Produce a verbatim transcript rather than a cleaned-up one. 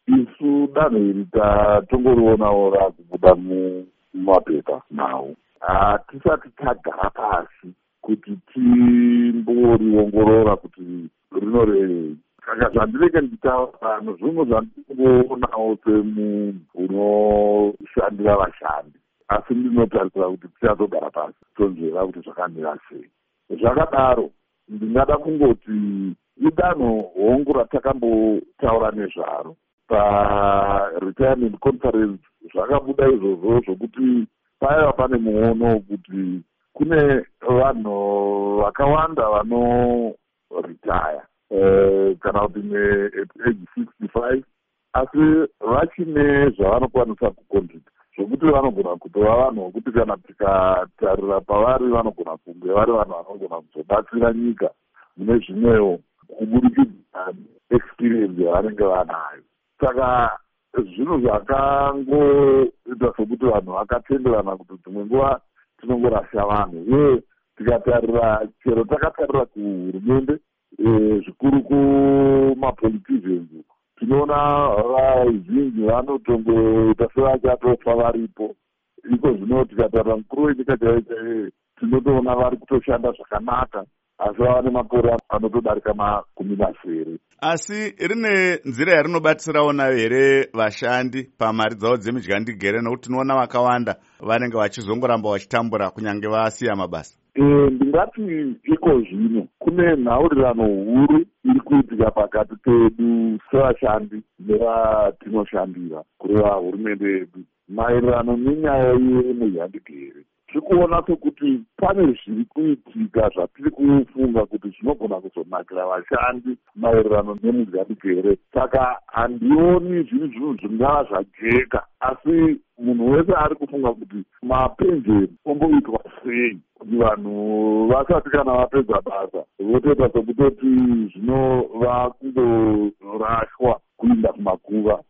isu danho iri tatongorionawo rakubuda mumapepa nawo. Hatisati tagara pasi kuti timboriongorora kuti rinorevei. Saka zvandireke ndichitaura pano zvimwe zvandinongoonawo semunhu unoshandira vashandi, asi ndinotarisira kuti tichazogara pasi tonzvera kuti zvakamira sei. Zvakadaro ndingada kungoti idanho hongu ratakambotaura nezvaro paretirement conference. Zvakabuda izvozvo zvokuti paiva pane muono wekuti kune vanhu vakawanda vanoritaya Uh, kana kuti neage sixty-five asi vachine zvavanokwanisa kucontribute zvokuti vanogona kutova vanhu vokuti kana tikatarira pavari vanogona kunge vari vanhu vanogona kuzobatsira nyika mune zvimwewo kubudikidza experience yavanenge vanayo. Saka zvinhu zvakangoita sokuti vanhu vakatenderana kuti dzimwe nguva tinongorasha vanhu, uye tikatarira chero takatarira kuhurumende zvikuru kumapoliticians tinoona vazhinji vanotongoita sevachatofa varipo. Iko zvino tikatarira mukuru wenyika chaiye chaiye tinotoona vari kutoshanda zvakanaka asi vava nemakore anotodarika makumi masere. Asi rine nzira yarinobatsirawo nayo here vashandi pamari dzavo dzemidyandigere, nokuti tinoona vakawanda vanenge vachizongoramba vachitambura kunyange vasiya mabasa? Ndingati iko zvino kune nhaurirano huru iri kuitika pakati pedu sevashandi nevatinoshandira kureva hurumende yedu maererano nenyaya yemudyandigere. Tiri kuona sekuti pane zviri kuitika zvatiri kufunga kuti zvinogona kuzonakira vashandi maererano nemudyandigere. Saka handioni zviri zvinhu zvingava zvajeka, asi munhu wese ari kufunga kuti mapenjeri omboitwa sei kuti vanhu vasati kana vapedza basa votoita sokutoti zvinova kundorashwa kuinda kumakuva.